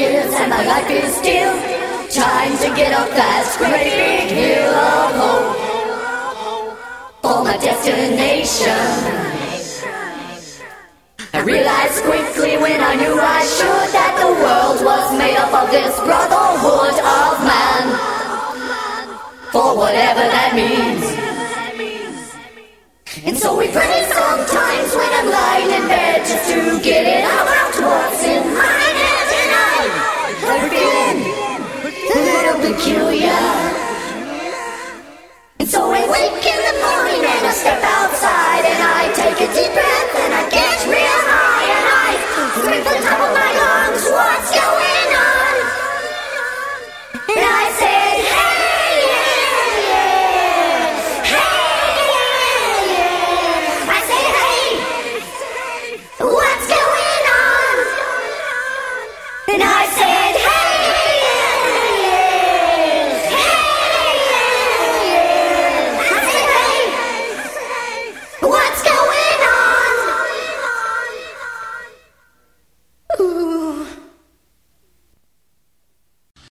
years and my life is still trying to get up that great big hill of hope for my destination. I realized quickly when I knew I should that the world was made up of this brotherhood of man, for whatever that means.